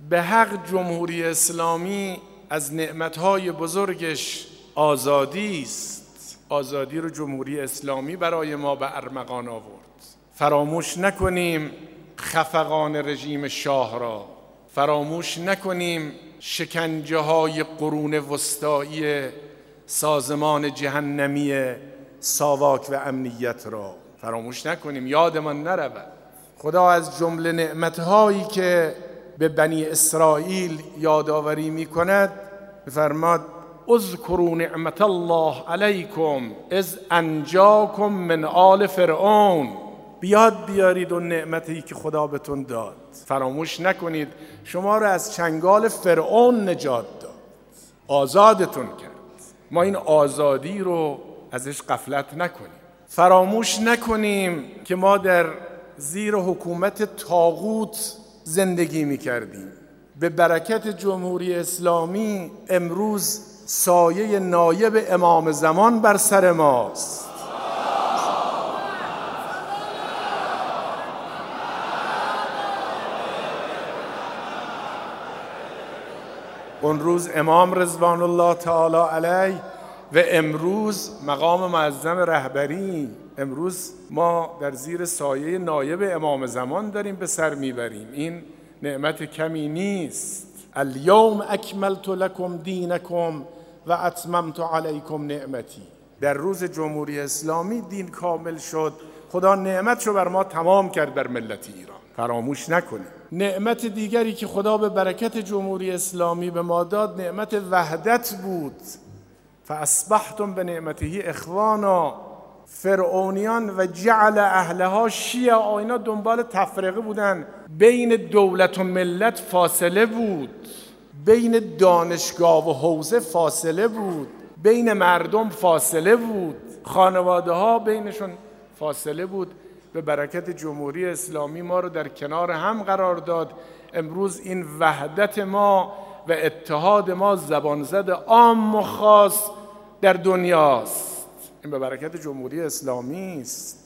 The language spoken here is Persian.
به حق جمهوری اسلامی از نعمتهای بزرگش آزادی است. آزادی رو جمهوری اسلامی برای ما به ارمغان آورد. فراموش نکنیم خفقان رژیم شاه را، فراموش نکنیم شکنجه های قرون وسطایی سازمان جهنمی ساواک و امنیت را فراموش نکنیم، یادمان نرود. خدا از جمله نعمتهایی که به بنی اسرائیل یادآوری می کند فرماد اذکروا نعمت الله علیکم اذ انجاکم من آل فرعون. بیاد بیارید اون نعمتی که خدا بهتون داد. فراموش نکنید شما رو از چنگال فرعون نجات داد، آزادتون کرد. ما این آزادی رو ازش غفلت نکنیم. فراموش نکنیم که ما در زیر حکومت طاغوت زندگی می کردیم. به برکت جمهوری اسلامی امروز سایه نایب امام زمان بر سر ماست. اون روز امام رضوان الله تعالی علیه و امروز مقام معظم رهبری. امروز ما در زیر سایه نایب امام زمان داریم به سر میبریم. این نعمت کمی نیست. الیوم اکملت لکم دینکم و اتممت علیکم نعمتی. در روز جمهوری اسلامی دین کامل شد. خدا نعمتشو بر ما تمام کرد بر ملت ایران. فراموش نکنیم. نعمت دیگری که خدا به برکت جمهوری اسلامی به ما داد نعمت وحدت بود. فاصبحتم بنعمته اخوانا. فرعونیان و جعل اهلها شیعا، اینا دنبال تفرقه بودن. بین دولت و ملت فاصله بود، بین دانشگاه و حوزه فاصله بود، بین مردم فاصله بود، خانواده ها بینشون فاصله بود. به برکت جمهوری اسلامی ما رو در کنار هم قرار داد. امروز این وحدت ما و اتحاد ما زبان زد عام و خاص در دنیاست. این به برکت جمهوری اسلامی است.